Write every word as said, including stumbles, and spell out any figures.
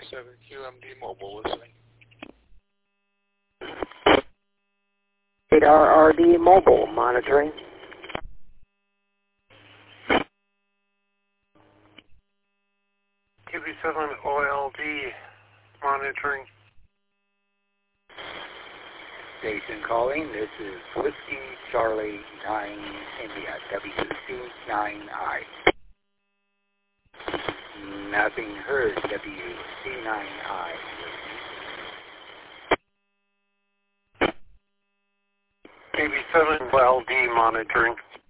seven Q M D mobile listening. eight R R D mobile monitoring. Q B seven O L D monitoring. Station calling, this is Whiskey Charlie nine India, W C nine I. Nothing heard, W C nine I. K B seven O L D monitoring.